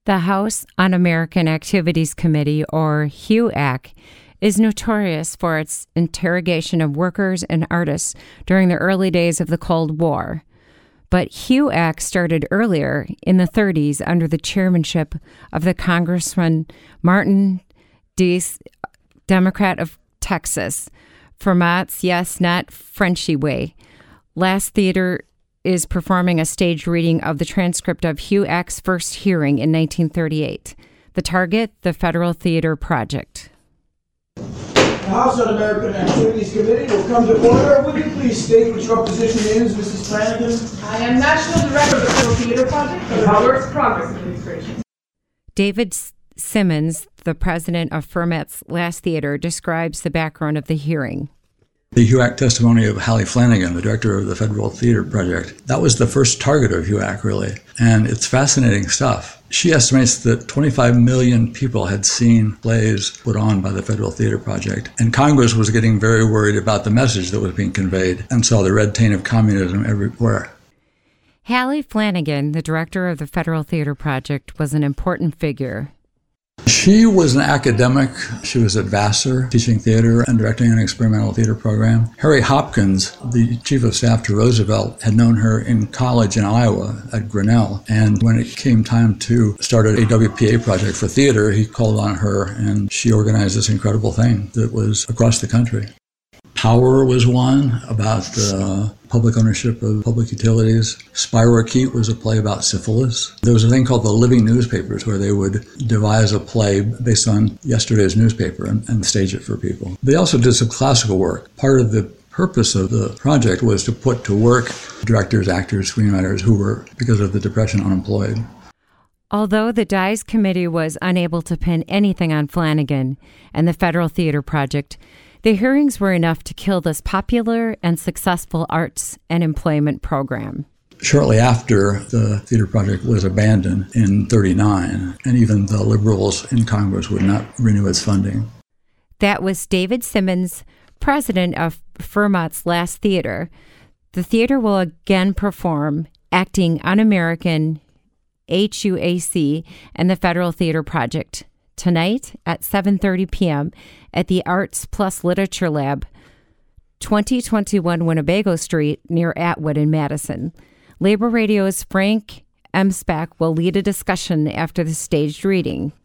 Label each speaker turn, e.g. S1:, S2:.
S1: The House Un-American Activities Committee, or HUAC, is notorious for its interrogation of workers and artists during the early days of the Cold War. But HUAC started earlier, in the 30s, under the chairmanship of the Congressman Martin Dees, Democrat of Texas, Vermont's Yes, Not Frenchy Way. Last Theater is performing a staged reading of the transcript of HUAC's first hearing in 1938. The target, the Federal Theater Project.
S2: The House Un-American Activities Committee will come to order. Would you please state what your position is, Mrs. Flanagan?
S3: I am National Director of the Federal Theater Project for the Works Progress Administration.
S1: David Simmons, the president of Fermat's Last Theater, describes the background of the hearing.
S4: The HUAC testimony of Hallie Flanagan, the director of the Federal Theater Project, that was the first target of HUAC, really. And it's fascinating stuff. She estimates that 25 million people had seen plays put on by the Federal Theater Project. And Congress was getting very worried about the message that was being conveyed and saw the red taint of communism everywhere.
S1: Hallie Flanagan, the director of the Federal Theater Project, was an important figure.
S4: She was an academic. She was at Vassar, teaching theater and directing an experimental theater program. Harry Hopkins, the chief of staff to Roosevelt, had known her in college in Iowa at Grinnell. And when it came time to start a WPA project for theater, he called on her, and she organized this incredible thing that was across the country. Power was one, about public ownership of public utilities. Spirochete was a play about syphilis. There was a thing called the living newspapers, where they would devise a play based on yesterday's newspaper and stage it for people. They also did some classical work. Part of the purpose of the project was to put to work directors, actors, screenwriters who were, because of the Depression, unemployed.
S1: Although the Dies Committee was unable to pin anything on Flanagan and the Federal Theater Project, the hearings were enough to kill this popular and successful arts and employment program.
S4: Shortly after, the theater project was abandoned in 1939, and even the liberals in Congress would not renew its funding.
S1: That was David Simmons, president of Fermat's Last Theater. The theater will again perform Acting Un-American, HUAC, and the Federal Theater Project tonight at 7:30 p.m. at the Arts Plus Literature Lab, 2021 Winnebago Street, near Atwood in Madison. Labor Radio's Frank Emsbach will lead a discussion after the staged reading.